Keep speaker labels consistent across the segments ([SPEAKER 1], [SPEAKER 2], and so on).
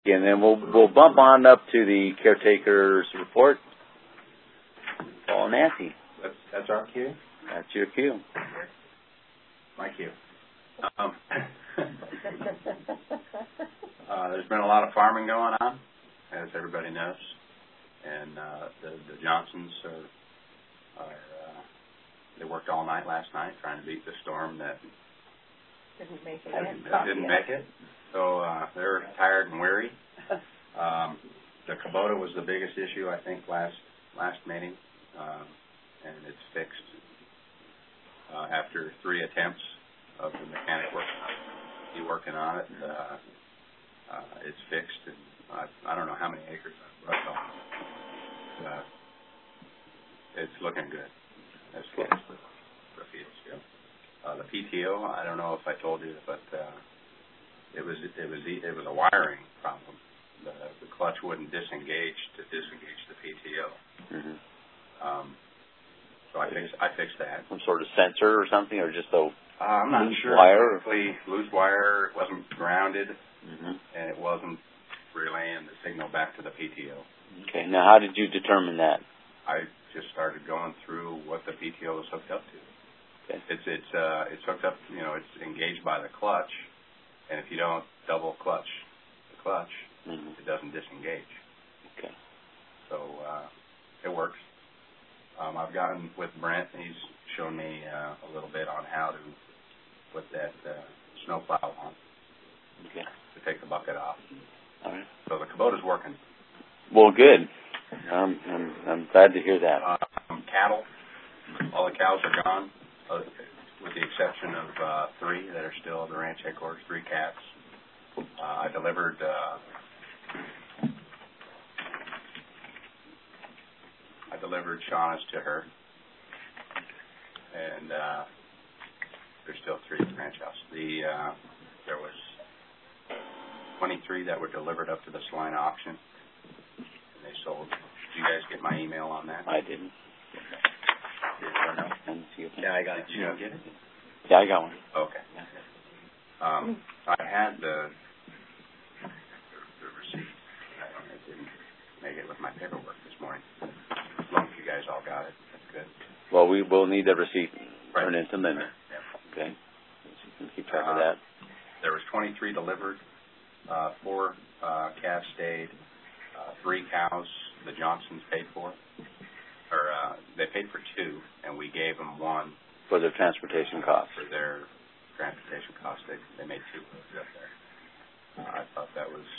[SPEAKER 1] And then we'll bump on up to the caretaker's report. Paul and Nancy.
[SPEAKER 2] That's our cue?
[SPEAKER 1] That's your cue.
[SPEAKER 2] My cue. There's been a lot of farming going on, as everybody knows. And the Johnsons they worked all night last night trying to beat the storm that
[SPEAKER 3] didn't make it.
[SPEAKER 2] Didn't make it. So they're tired and weary. The Kubota was the biggest issue, I think, last meeting, and it's fixed. After 3 attempts of the mechanic working on it, it's fixed. And I don't know how many acres I've brushed off. It's looking good. As far as the fields go. The PTO, I don't know if I told you, but it was a wiring problem. The clutch wouldn't disengage to disengage the PTO.
[SPEAKER 1] Mm-hmm.
[SPEAKER 2] So I fixed that.
[SPEAKER 1] Some sort of sensor or something, or just a
[SPEAKER 2] I'm not
[SPEAKER 1] loose
[SPEAKER 2] sure.
[SPEAKER 1] Wire?
[SPEAKER 2] Loose wire. It wasn't grounded,
[SPEAKER 1] and
[SPEAKER 2] it wasn't relaying the signal back to the PTO.
[SPEAKER 1] Okay. Now, how did you determine that?
[SPEAKER 2] I just started going through what the PTO is hooked up to.
[SPEAKER 1] Okay.
[SPEAKER 2] It's hooked up. It's engaged by the clutch, and if you don't double clutch the clutch, it doesn't disengage.
[SPEAKER 1] Okay.
[SPEAKER 2] So it works. I've gotten with Brent, and he's shown me a little bit on how to put that snowplow on.
[SPEAKER 1] Okay.
[SPEAKER 2] To take the bucket off.
[SPEAKER 1] All right.
[SPEAKER 2] So the Kubota's working.
[SPEAKER 1] Well, good. I'm glad to hear that.
[SPEAKER 2] Cattle, all the cows are gone, with the exception of 3 that are still at the ranch headquarters. 3 calves. I delivered. I delivered Shauna's to her, and there's still 3 at the ranch house. There was 23 that were delivered up to the Salina auction, and they sold. Did you guys get my email on that?
[SPEAKER 1] I didn't.
[SPEAKER 2] Okay.
[SPEAKER 1] Yeah, I got it.
[SPEAKER 2] Did you get it?
[SPEAKER 1] Yeah, I got one.
[SPEAKER 2] Okay. I had the receipt. I didn't make it with my paperwork this morning. As long as you guys all got it, that's good.
[SPEAKER 1] Well, we will need the receipt turned into Linda.
[SPEAKER 2] Yeah.
[SPEAKER 1] Okay. So you can keep track of that.
[SPEAKER 2] There was 23 delivered. 4 calves stayed. 3 cows the Johnsons paid for. Or they paid for 2, and we gave them 1
[SPEAKER 1] for their transportation costs.
[SPEAKER 2] For their transportation costs, they made 2 up there. I thought that was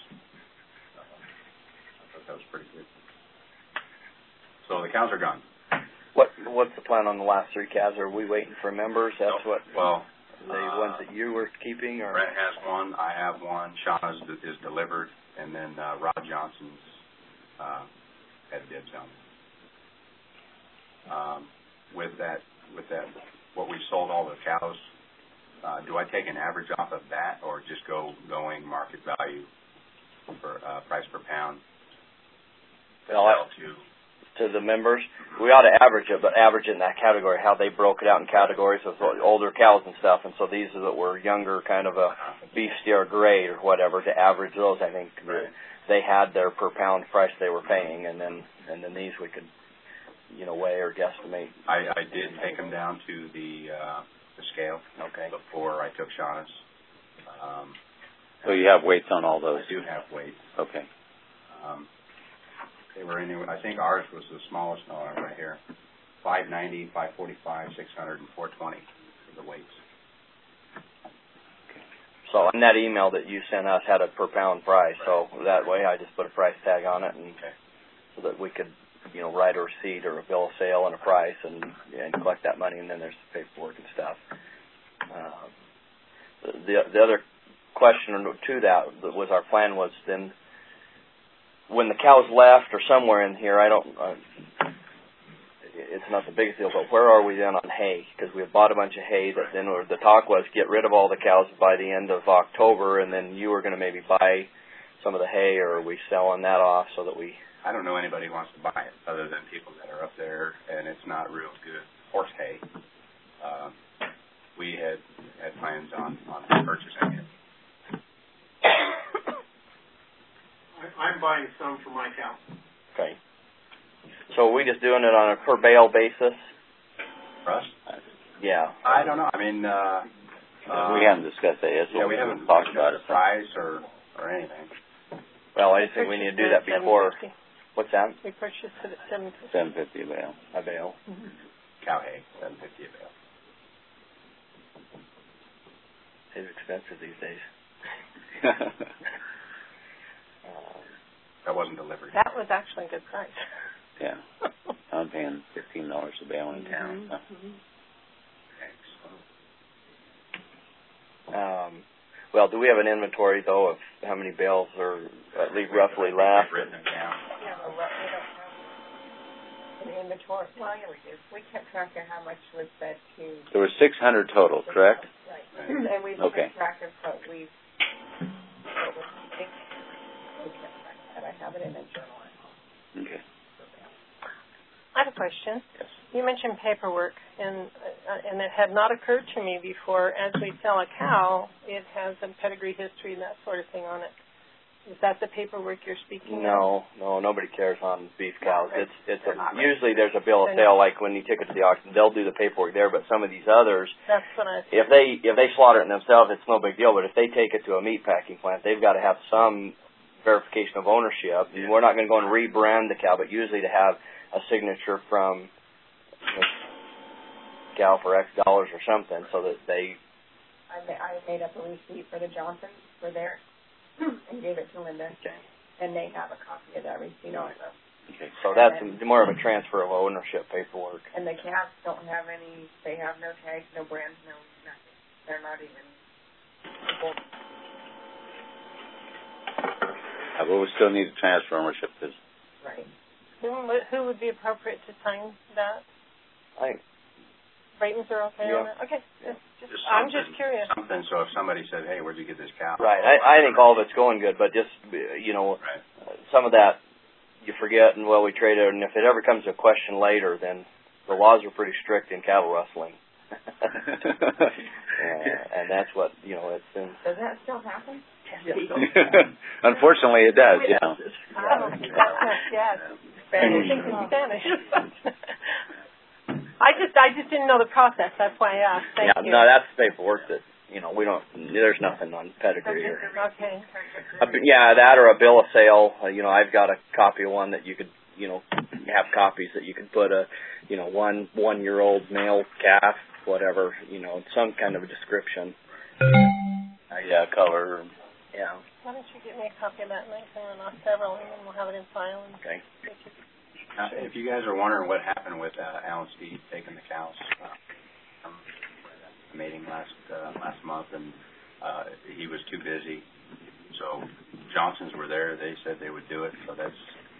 [SPEAKER 2] pretty good. So the cows are gone.
[SPEAKER 4] What's the plan on the last 3 calves? Are we waiting for members? That's
[SPEAKER 2] what. Well,
[SPEAKER 4] the ones that you were keeping, or
[SPEAKER 2] Brent has 1. I have 1. Shauna's is delivered, and then Rod Johnson's had dibs on it. With that, what we sold all the cows. Do I take an average off of that, or just going market value for price per pound?
[SPEAKER 4] To the members, we ought to average it, but average it in that category. How they broke it out in categories of older cows and stuff, and so these are that were younger, kind of a beef steer grade or whatever. To average those, I think they had their per pound price they were paying, and then these we could, weigh or guesstimate.
[SPEAKER 2] I did take them down to the scale.
[SPEAKER 4] Okay.
[SPEAKER 2] Before I took Shauna's.
[SPEAKER 1] So you have weights on all those?
[SPEAKER 2] I do have weights.
[SPEAKER 1] Okay.
[SPEAKER 2] They were anyway. I think ours was the smallest right here. 590, 545, 600, and 420 for the weights.
[SPEAKER 4] Okay. So in that email that you sent us had a per pound price. So that way I just put a price tag on it, and so that we could, write a receipt or a bill of sale and a price and collect that money, and then there's the paperwork and stuff. The other question to that was our plan was then, when the cows left or somewhere in here, it's not the biggest deal, but where are we then on hay? Because we had bought a bunch of hay that then the talk was get rid of all the cows by the end of October, and then you were going to maybe buy some of the hay, or are we selling that off so that we...
[SPEAKER 2] I don't know anybody who wants to buy it other than people that are up there, and it's not real good horse hay. We had plans on purchasing it.
[SPEAKER 5] I'm buying some for my cow.
[SPEAKER 4] Okay. So are we just doing it on a per bale basis?
[SPEAKER 2] For us?
[SPEAKER 4] Yeah.
[SPEAKER 2] I don't know. I mean,
[SPEAKER 1] we haven't discussed that yet.
[SPEAKER 2] Yeah, we haven't
[SPEAKER 1] talked about it.
[SPEAKER 2] Price or anything.
[SPEAKER 4] Well, I just think we need to do that before. What's that?
[SPEAKER 3] We purchased it at $7.50.
[SPEAKER 1] $7.50 a bale.
[SPEAKER 4] A bale.
[SPEAKER 3] Mm-hmm.
[SPEAKER 2] Cow hay, $7.50 a bale.
[SPEAKER 4] It's expensive these days.
[SPEAKER 2] That wasn't delivered.
[SPEAKER 3] That was actually a good price.
[SPEAKER 1] Yeah. I'm paying $15 a bale in town.
[SPEAKER 3] Mm-hmm.
[SPEAKER 4] Well, do we have an inventory, though, of how many bales are at least roughly left?
[SPEAKER 2] Written them down.
[SPEAKER 3] Yeah, but we don't have an inventory. Well, yeah, we do. We kept track of how much was fed to...
[SPEAKER 1] There were 600 total, correct?
[SPEAKER 3] Right. And we've kept track of what we've... We kept track of that. I have it in a journal.
[SPEAKER 1] Okay.
[SPEAKER 3] I have a question.
[SPEAKER 1] Yes.
[SPEAKER 3] You mentioned paperwork, and it had not occurred to me before. As we sell a cow, it has a pedigree history and that sort of thing on it. Is that the paperwork you're speaking of?
[SPEAKER 4] No, nobody cares on beef cows. Usually there's a bill of sale, like when you take it to the auction, they'll do the paperwork there. But some of these others,
[SPEAKER 3] that's what I.
[SPEAKER 4] If they slaughter it themselves, it's no big deal. But if they take it to a meat packing plant, they've got to have some verification of ownership. Yeah. We're not going to go and rebrand the cow, but usually to have a signature from cow for X dollars or something, so that they.
[SPEAKER 3] I made up a receipt for the Johnsons for theirs and gave it to Linda, and they have a copy of that receipt also.
[SPEAKER 4] Okay, so that's more of a transfer of ownership paperwork.
[SPEAKER 3] And the calves don't have any. They have no tags, no brands, no nothing. They're not even.
[SPEAKER 1] But we still need to transfer ownership.
[SPEAKER 3] Right. Who would be appropriate to sign that?
[SPEAKER 4] I think
[SPEAKER 3] Braytons are okay on it? Okay.
[SPEAKER 2] Yeah.
[SPEAKER 3] I'm just curious.
[SPEAKER 2] Something, so if somebody said, hey, where'd you get this cow?
[SPEAKER 4] Right. I think all of it's going good, but just, some of that you forget, and, we trade it, and if it ever comes to a question later, then the laws are pretty strict in cattle rustling. And that's what, it's been.
[SPEAKER 3] Does that still happen?
[SPEAKER 1] Unfortunately, it does, yeah.
[SPEAKER 3] Yes. Spanish in Spanish. I just didn't know the process. That's why I asked. Thank you.
[SPEAKER 4] No, that's the paperwork that, we don't, there's nothing on pedigree.
[SPEAKER 3] Okay.
[SPEAKER 4] That or a bill of sale. I've got a copy of one that you could, have copies that you could put a, 1-year-old male calf, whatever, some kind of a description. Color. Yeah.
[SPEAKER 3] Why don't you get me a copy of that, and I can run off several, and then we'll have it in file.
[SPEAKER 4] Okay.
[SPEAKER 2] If you guys are wondering what happened with Alan Steed taking the cows, mating last month, and he was too busy. So Johnsons were there. They said they would do it. So that's.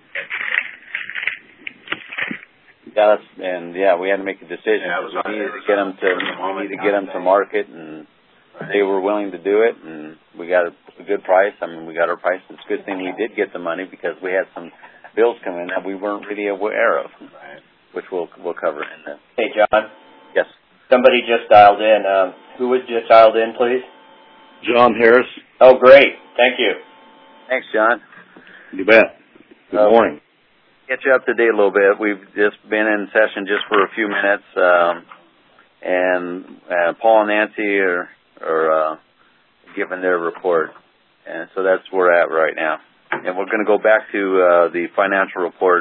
[SPEAKER 1] We had to make a decision. We needed to get them to market, and they were willing to do it, and we got a good price. We got our price. It's a good thing we did get the money because we had some bills come in that we weren't really aware of, which we'll cover in there.
[SPEAKER 6] Hey, John.
[SPEAKER 1] Yes.
[SPEAKER 6] Somebody just dialed in. Who was just dialed in, please?
[SPEAKER 7] John Harris.
[SPEAKER 6] Oh, great. Thank you.
[SPEAKER 1] Thanks, John.
[SPEAKER 7] You bet. Good morning.
[SPEAKER 1] Get you up to date a little bit. We've just been in session just for a few minutes, and Paul and Nancy are giving their report, and so that's where we're at right now. And we're going to go back to the financial report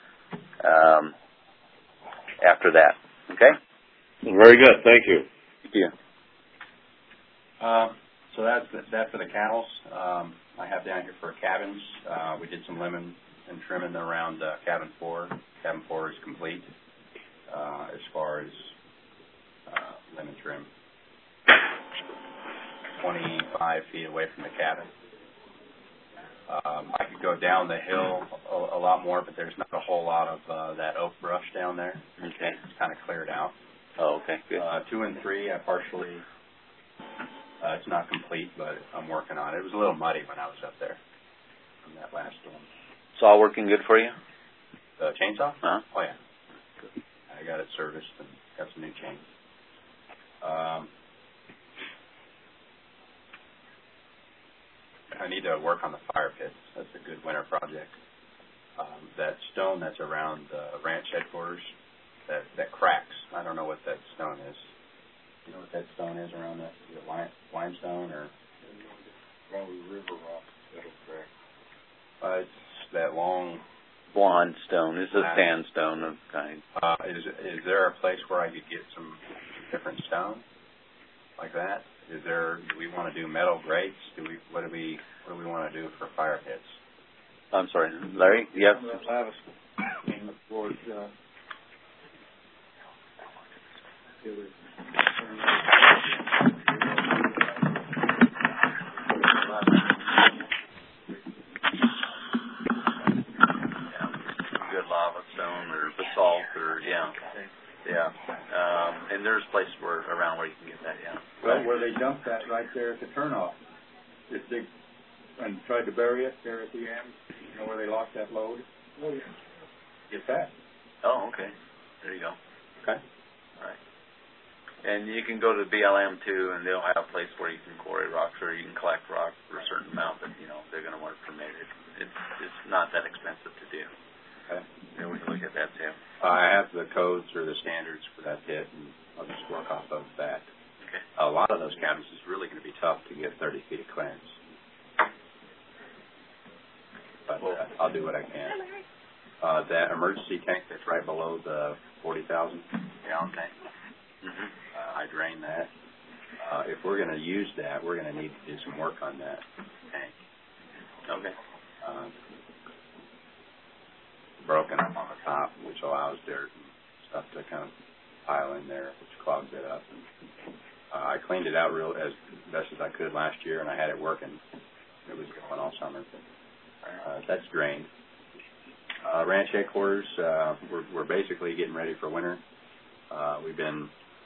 [SPEAKER 1] after that. Okay?
[SPEAKER 7] Very good. Thank you.
[SPEAKER 1] Thank you.
[SPEAKER 2] So that's for the cattle. I have down here for cabins. We did some lemon and trimming around cabin 4. Cabin 4 is complete as far as lemon trim. 25 feet away from the cabin. I could go down the hill a lot more, but there's not a whole lot of that oak brush down there.
[SPEAKER 1] Okay.
[SPEAKER 2] It's kind of cleared out.
[SPEAKER 1] Oh, okay. Good.
[SPEAKER 2] 2 and 3, I partially, it's not complete, but I'm working on it. It was a little muddy when I was up there from that last storm.
[SPEAKER 1] It's all working good for you?
[SPEAKER 2] The chainsaw?
[SPEAKER 1] Uh-huh.
[SPEAKER 2] Oh, yeah. Good. I got it serviced and got some new chains. I need to work on the fire pits. That's a good winter project. That stone that's around the ranch headquarters, that cracks. I don't know what that stone is. You know what that stone is around that? Is it limestone or?
[SPEAKER 8] Probably river rock that'll crack.
[SPEAKER 2] It's that long
[SPEAKER 1] blonde stone. It's a sandstone of kind.
[SPEAKER 2] Is there a place where I could get some different stone like that? Do we want to do metal grates? What do we want to do for fire pits?
[SPEAKER 1] I'm sorry, Larry. Yes. Good lava stone or basalt or and there's places around where you can get that.
[SPEAKER 8] Well, where they dumped that right there at the turnoff, and tried to bury it there at the end. You know where they lost that load? Oh, yeah. Get that.
[SPEAKER 1] Oh, okay. There you go.
[SPEAKER 2] Okay.
[SPEAKER 1] All right. And you can go to BLM too, and they'll have a place where you can quarry rocks or you can collect rocks for a certain amount, but they're going to want it permitted. It's not that expensive to do.
[SPEAKER 2] Okay.
[SPEAKER 1] Yeah, we can look at that too.
[SPEAKER 2] I have the codes or the standards for that pit, and I'll just work off of that.
[SPEAKER 1] Okay.
[SPEAKER 2] A lot of those cabins is really going to be tough to get 30 feet of clearance. But I'll do what I can. That emergency tank that's right below the 40,000 gallon tank, I drained that. If we're going to use that, we're going to need to do some work on that tank.
[SPEAKER 1] Okay.
[SPEAKER 2] Broken up on the top, which allows dirt and stuff to kind of pile in there, which clogs it up. And, I cleaned it out as best as I could last year, and I had it working. It was going all summer. That's drained. Ranch headquarters, we're basically getting ready for winter. I've been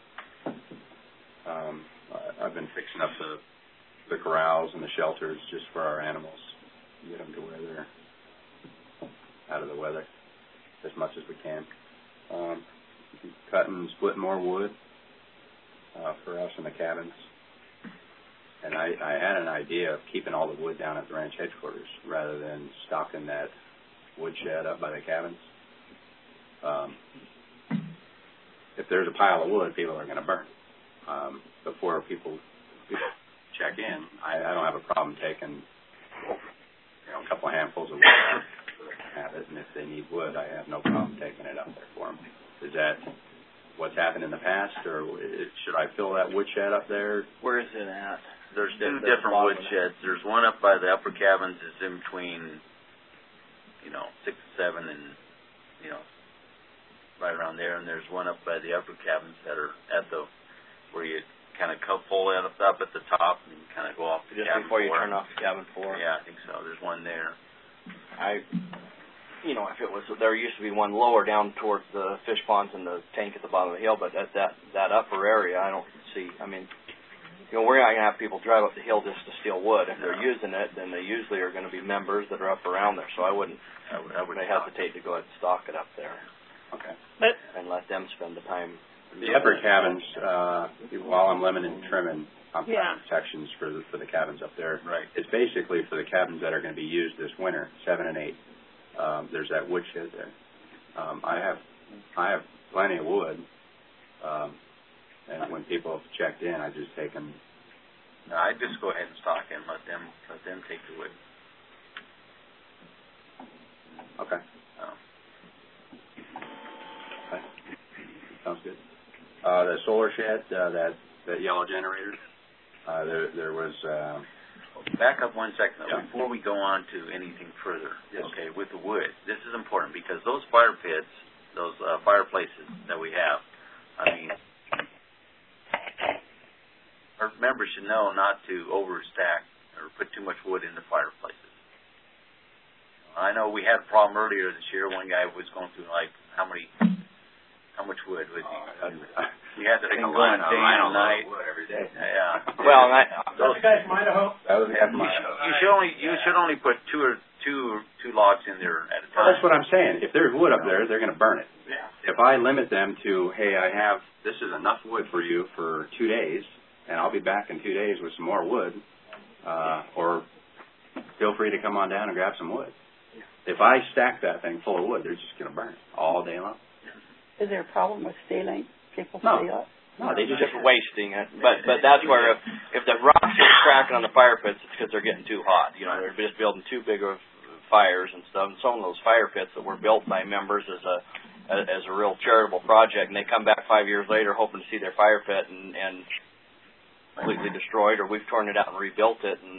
[SPEAKER 2] fixing up the corrals and the shelters just for our animals, get them to where they're out of the weather as much as we can. Cutting and splitting more wood for us in the cabins. And I had an idea of keeping all the wood down at the ranch headquarters rather than stocking that woodshed up by the cabins. If there's a pile of wood, people are going to burn. Before people check in, I don't have a problem taking a couple of handfuls of wood out so they can have it, and if they need wood, I have no problem taking it up there for them. Is that what's happened in the past, or should I fill that woodshed up there?
[SPEAKER 4] Where is it at?
[SPEAKER 1] There's two different woodsheds. There's one up by the upper cabins. It's in between, 6 and 7, and right around there. And there's one up by the upper cabins that are at where you kind of pull it up at the top and kind of go off the
[SPEAKER 4] just
[SPEAKER 1] cabin
[SPEAKER 4] before
[SPEAKER 1] floor.
[SPEAKER 4] You turn off the cabin floor.
[SPEAKER 1] Yeah, I think so. There's one there.
[SPEAKER 4] If it was, there used to be one lower down towards the fish ponds and the tank at the bottom of the hill, but at that upper area, I don't see. We're not going to have people drive up the hill just to steal wood. If they're using it, then they usually are going to be members that are up around there. So I wouldn't hesitate to go ahead and stock it up there.
[SPEAKER 2] Okay.
[SPEAKER 4] And let them spend the time.
[SPEAKER 2] The upper cabins, while I'm limiting trimming, I'm putting sections for the cabins up there.
[SPEAKER 1] Right.
[SPEAKER 2] It's basically for the cabins that are going to be used this winter, 7 and 8. There's that woodshed there. I have plenty of wood. And when people have checked in, I just take them.
[SPEAKER 1] No, I just go ahead and stock it and let them take the wood.
[SPEAKER 2] Okay. Okay. Sounds good. The solar shed, that yellow generator. There was.
[SPEAKER 1] Back up 1 second though,
[SPEAKER 2] Yeah.
[SPEAKER 1] before we go on to anything further.
[SPEAKER 2] Yes.
[SPEAKER 1] Okay, with the wood, this is important because those fire pits, those fireplaces that we have, our members should know not to overstack or put too much wood in the fireplaces. I know we had a problem earlier this year. One guy was going through how much wood was he? We had to go on day and night.
[SPEAKER 2] Wood every day.
[SPEAKER 1] Yeah.
[SPEAKER 4] Well,
[SPEAKER 5] Those guys from Idaho.
[SPEAKER 2] That was half Idaho.
[SPEAKER 1] You should only put two logs in there at a time.
[SPEAKER 2] Well, that's what I'm saying. If there's wood up there, they're going to burn it.
[SPEAKER 1] Yeah.
[SPEAKER 2] If I limit them to, hey, this is enough wood for you for 2 days, and I'll be back in 2 days with some more wood, or feel free to come on down and grab some wood. If I stack that thing full of wood, they're just going to burn it all day long.
[SPEAKER 9] Is there a problem with stealing? People
[SPEAKER 2] No.
[SPEAKER 9] steal it?
[SPEAKER 2] No, they just
[SPEAKER 4] wasting it. But that's where if the rocks are cracking on the fire pits, it's because they're getting too hot. You know, they're just building too big of fires and stuff. And some of those fire pits that were built by members as a real charitable project, and they come back 5 years later hoping to see their fire pit and completely destroyed, or we've torn it out and rebuilt it, and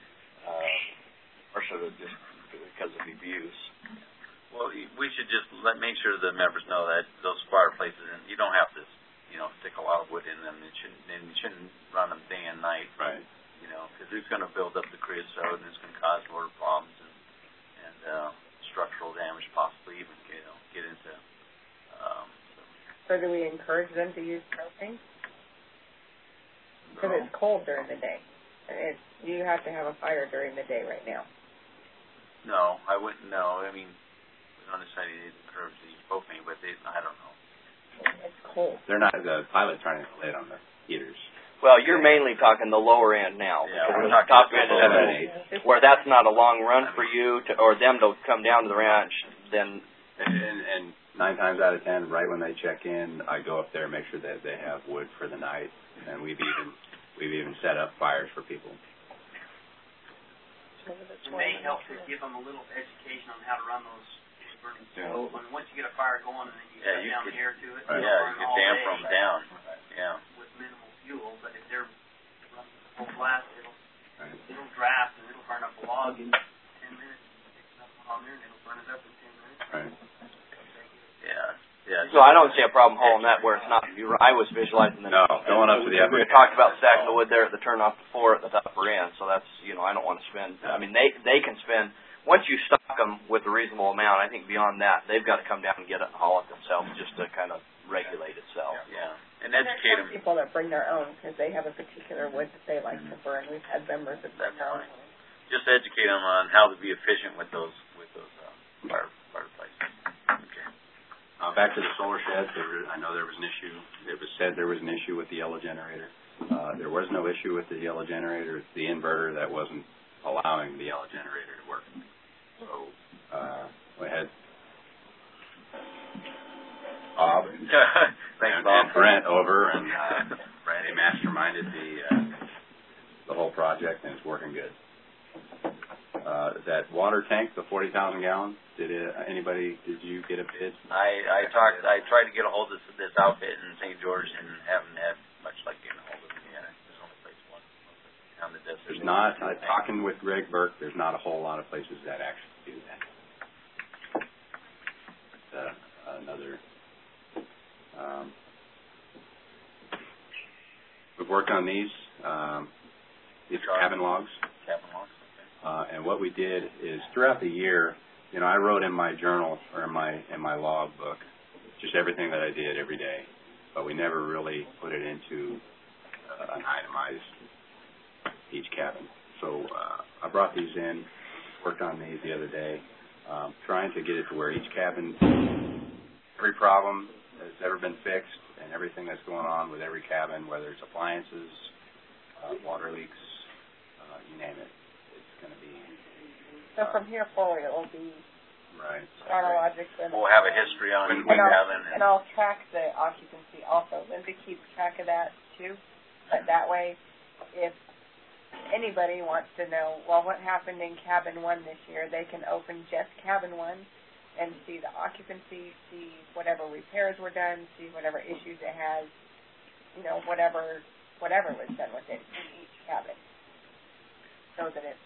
[SPEAKER 4] or sort of just because of abuse.
[SPEAKER 1] Well, we should just make sure the members know that those fireplaces, and you don't have to, stick a lot of wood in them. You shouldn't run them day and night.
[SPEAKER 2] Right.
[SPEAKER 1] Because it's going to build up the creosote, and it's going to cause more problems and structural damage, possibly even get into.
[SPEAKER 10] So do we encourage them to use propane? Because it's cold during the day. You have to have a fire during the day right now.
[SPEAKER 1] No, I wouldn't know. I mean, we don't necessarily encourage to use propane, but I don't know.
[SPEAKER 10] It's cold.
[SPEAKER 2] They're not, the pilot's trying to lay it on the heaters.
[SPEAKER 4] Well, you're mainly talking the lower end now.
[SPEAKER 1] Yeah,
[SPEAKER 4] because
[SPEAKER 1] we're
[SPEAKER 4] the
[SPEAKER 1] talking
[SPEAKER 4] top end is
[SPEAKER 2] 7 and 8.
[SPEAKER 4] where that's not a long run for you or them to come down to the ranch. Then
[SPEAKER 2] And 9 times out of 10, right when they check in, I go up there and make sure that they have wood for the night, and we've even set up fires for people.
[SPEAKER 11] It may help to give them a little education on how to run those burning stoves. When once you get a fire going and then you cut down the air to it,
[SPEAKER 2] right.
[SPEAKER 1] Yeah, you could damper them down. Yeah.
[SPEAKER 11] With minimal fuel, but if they're running full blast, it'll draft and it'll burn up a log in 10 minutes. Stick something on there and it'll burn it up in 10 minutes.
[SPEAKER 2] Right.
[SPEAKER 1] Yeah. Yeah.
[SPEAKER 4] so I don't see a problem hauling that where it's not. I was visualizing the
[SPEAKER 2] No, going up to the upper.
[SPEAKER 4] We talked about stacking the wood there at the turnoff before at the upper end, so that's I don't want to spend. I mean, they can spend once you stock them with a reasonable amount. I think beyond that, they've got to come down and get it and haul it themselves just to kind of regulate itself.
[SPEAKER 1] Yeah, and educate them.
[SPEAKER 10] People that bring their own because they have a particular wood that they like to burn. We've had members that bring their own.
[SPEAKER 1] Just educate them on how to be efficient with those fireplaces. Okay.
[SPEAKER 2] Back to the solar sheds. I know there was an issue. It was said there was an issue with the yellow generator. There was no issue with the yellow generator. It's the inverter that wasn't allowing the yellow generator to work. So we had Bob and Brent over, and they masterminded the whole project, and it's working good. That water tank, the 40,000 gallons. Did you get a bid?
[SPEAKER 1] I tried to get a hold of this outfit in St. George and haven't had much luck getting a hold of them yet. There's only place one on the desert.
[SPEAKER 2] There's not. Talking with Greg Burke, there's not a whole lot of places that actually do that. But, another. We've worked on these cabin logs.
[SPEAKER 1] Cabin logs.
[SPEAKER 2] And what we did is throughout the year, I wrote in my journal or in my log book just everything that I did every day, but we never really put it into an itemized each cabin. So I brought these in, worked on these the other day, trying to get it to where each cabin, every problem that's ever been fixed and everything that's going on with every cabin, whether it's appliances, water leaks, you name it. Going to be.
[SPEAKER 10] So from here forward, it will be
[SPEAKER 2] right.
[SPEAKER 10] chronologically.
[SPEAKER 1] We'll have a history on each cabin,
[SPEAKER 10] and I'll track the occupancy also. Lindsay keeps track of that too. But that way, if anybody wants to know, well, what happened in cabin 1 this year, they can open just cabin 1 and see the occupancy, see whatever repairs were done, see whatever issues it has, whatever was done with it in each cabin, so that it's.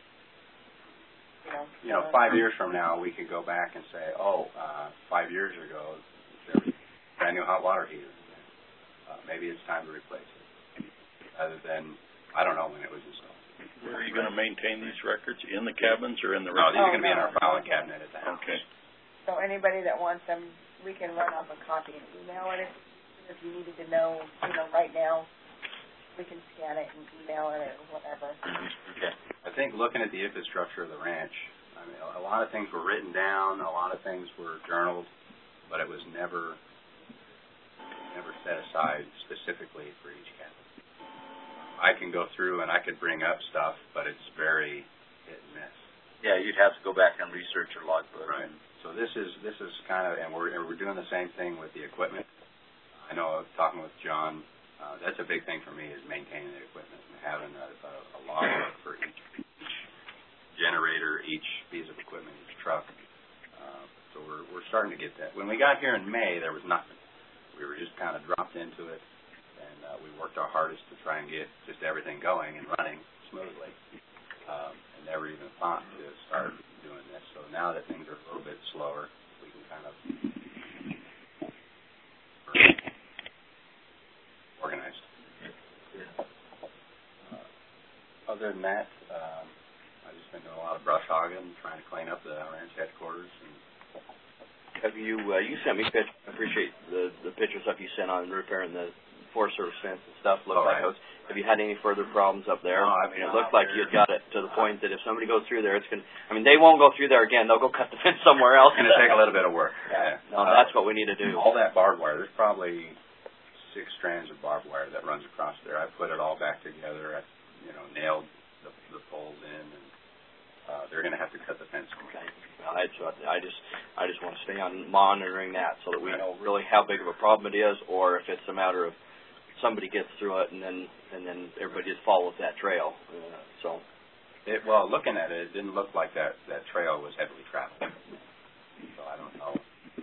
[SPEAKER 2] 5 years from now, we could go back and say, 5 years ago, there was a brand new hot water heater. Maybe it's time to replace it. Other than, I don't know when it was installed.
[SPEAKER 7] Where are you going to maintain these records? In the cabins or in the
[SPEAKER 2] No, these are going to be in our filing cabinet at the house.
[SPEAKER 7] Okay.
[SPEAKER 10] So anybody that wants them, we can run off a copy and email it if you needed to know, right now. We can scan it and email it or whatever.
[SPEAKER 2] Okay. I think looking at the infrastructure of the ranch, I mean, a lot of things were written down, a lot of things were journaled, but it was never set aside specifically for each cabin. I can go through and I could bring up stuff, but it's very hit and miss.
[SPEAKER 1] Yeah, you'd have to go back and research your logbook.
[SPEAKER 2] Right. So this is kind of, and we're doing the same thing with the equipment. I know, talking with John, that's a big thing for me is maintaining the equipment and having a logbook for each generator, each piece of equipment, each truck. So we're starting to get that. When we got here in May, there was nothing. We were just kind of dropped into it, and we worked our hardest to try and get just everything going and running smoothly. And never even thought to start doing this. So now that things are a little bit slower, we can kind of organized. Other than that, I've just been doing a lot of brush hogging, trying to clean up the ranch headquarters. And
[SPEAKER 4] have you sent me pictures? I appreciate the pictures of you sent on repairing the Forest Service fence and stuff. Have you had any further problems up there?
[SPEAKER 2] No,
[SPEAKER 4] I mean, it looked like you had got it to the point that if somebody goes through there, it's going to, I mean, they won't go through there again. They'll go cut the fence somewhere else.
[SPEAKER 2] It's going to take a little bit of work. Yeah.
[SPEAKER 4] No, that's what we need to do.
[SPEAKER 2] All that barbed wire, there's probably 6 strands of barbed wire that runs across there. I put it all back together. I, nailed the poles in, and they're going to have to cut the fence.
[SPEAKER 4] Okay. I just want to stay on monitoring that so that we know really how big of a problem it is, or if it's a matter of somebody gets through it and then everybody just follows that trail.
[SPEAKER 2] Well, looking at it, it didn't look like that trail was heavily traveled. So I don't know.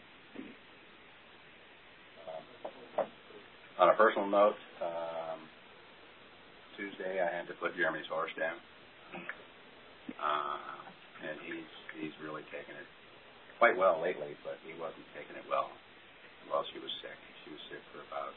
[SPEAKER 2] On a personal note, Tuesday I had to put Jeremy's horse down, and he's really taken it quite well lately, but he wasn't taking it well while she was sick. She was sick for about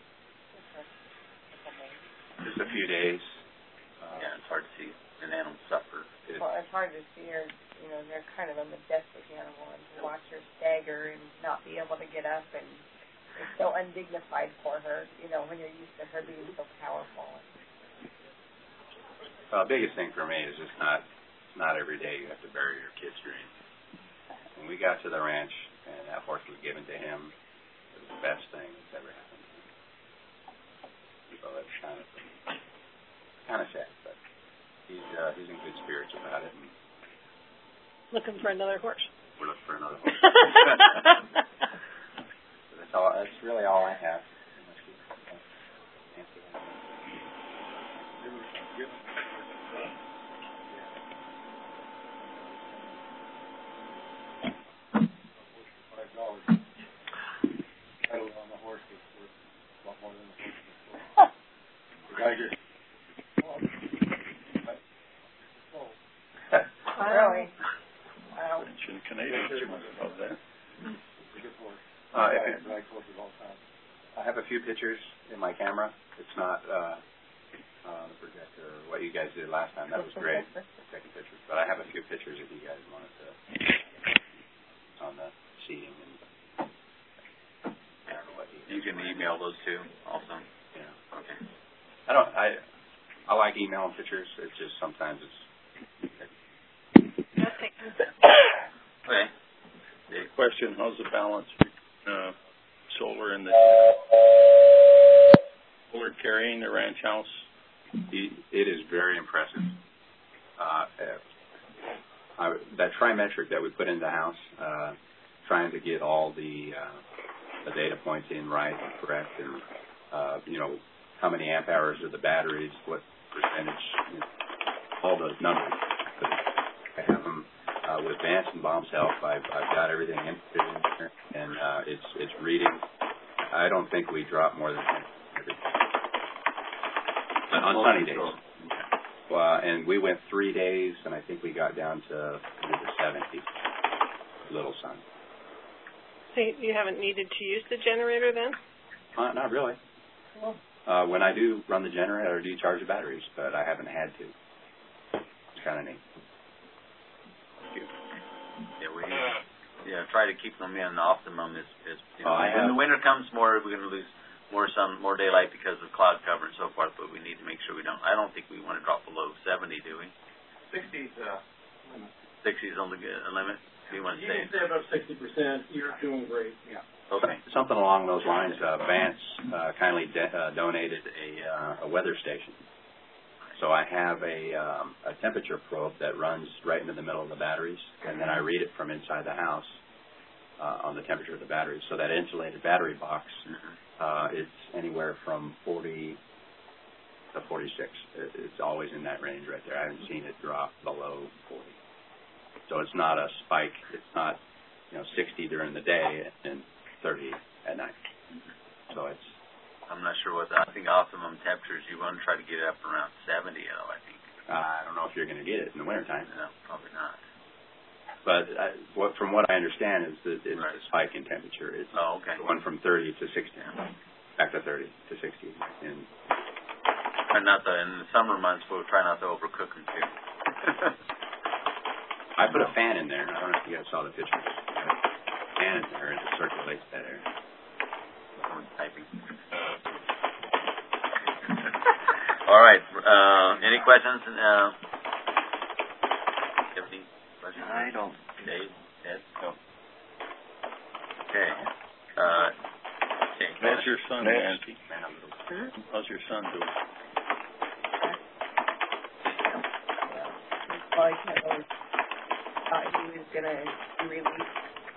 [SPEAKER 2] just a few days.
[SPEAKER 1] Yeah, it's hard to see an animal suffer.
[SPEAKER 10] Well, it's hard to see her. They're kind of a majestic animal, and to watch her stagger and not be able to get up, and it's so undignified for her. When you're used to her being so powerful.
[SPEAKER 2] The biggest thing for me is it's not every day you have to bury your kid's dream. When we got to the ranch and that horse was given to him, it was the best thing that's ever happened to him. So that's kind of sad, but he's in good spirits about it. And
[SPEAKER 3] looking for another horse.
[SPEAKER 2] We're looking for another horse. So that's really all I have.
[SPEAKER 10] Really?
[SPEAKER 7] Mention Canadians, you must know that.
[SPEAKER 2] I have a few pictures in my camera. It's not the projector or what you guys did last time. That was great, taking pictures. But I have a few pictures if you guys wanted to on the seating. And I don't know what
[SPEAKER 1] you can email those too, also.
[SPEAKER 2] Yeah.
[SPEAKER 1] Okay.
[SPEAKER 2] I like emailing pictures. It's just sometimes it's.
[SPEAKER 1] Okay.
[SPEAKER 7] The question: how's the balance solar and the solar carrying the ranch house?
[SPEAKER 2] It is very impressive. That trimetric that we put in the house, trying to get all the data points in right and correct, and how many amp hours are the batteries, what percentage, all those numbers. I have them with Vance and Bob's help. I've got everything input in there, and it's reading. I don't think we drop more than 10 every day. On sunny days. And we went 3 days, and I think we got down to the 70s. Little sun.
[SPEAKER 3] So you haven't needed to use the generator then?
[SPEAKER 2] Not really. When I do run the generator, I do charge the batteries, but I haven't had to. It's kind of neat.
[SPEAKER 1] Yeah, we try to keep them in. The optimum is when the winter comes, we're going to lose more daylight because of cloud cover and so forth. But we need to make sure we don't. I don't think we want to drop below 70, do we?
[SPEAKER 5] 60's limit.
[SPEAKER 1] 60's on the limit. We want to
[SPEAKER 5] stay. You can stay above 60%. You're doing great. Yeah.
[SPEAKER 2] Okay. Something along those lines. Vance kindly donated a weather station. So I have a temperature probe that runs right into the middle of the batteries, and then I read it from inside the house on the temperature of the batteries. So that insulated battery box, it's anywhere from 40 to 46. It's always in that range right there. I haven't seen it drop below 40. So it's not a spike. It's not 60 during the day and 30 at night. So it's.
[SPEAKER 1] I'm not sure what I think optimum temperatures. You want to try to get it up around 70. I think.
[SPEAKER 2] I don't know if you're going to get it in the wintertime.
[SPEAKER 1] No, probably not.
[SPEAKER 2] But from what I understand is that it's a spike in temperature. It's going from 30 to 60, back to 30 to 60. And
[SPEAKER 1] not in the summer months, we'll try not to overcook them too.
[SPEAKER 2] I put a fan in there. I don't know if you guys saw the pictures. A fan in there and it circulates that air.
[SPEAKER 1] Typing. All right. Any questions? You have any questions?
[SPEAKER 4] I don't.
[SPEAKER 1] Dave? Ed?
[SPEAKER 7] No.
[SPEAKER 1] Okay.
[SPEAKER 7] How's your son, Nancy? How's your son doing?
[SPEAKER 10] Well, I can't really. He was going to release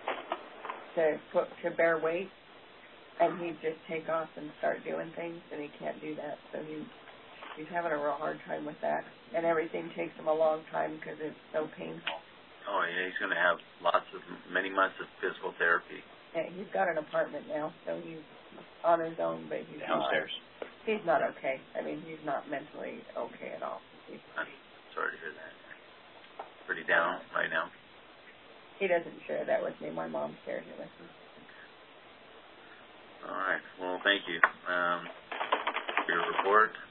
[SPEAKER 10] to bear weight, and he'd just take off and start doing things, and he can't do that. So he's having a real hard time with that, and everything takes him a long time because it's so painful.
[SPEAKER 1] Oh yeah, he's going to have many months of physical therapy.
[SPEAKER 10] Yeah, he's got an apartment now, so he's on his own, but he's
[SPEAKER 2] downstairs.
[SPEAKER 10] He's not okay. I mean, he's not mentally okay at all.
[SPEAKER 1] I'm sorry to hear that. Pretty down right now.
[SPEAKER 10] He doesn't share that with me. My mom shares it with me.
[SPEAKER 1] All right. Well, thank you for your report.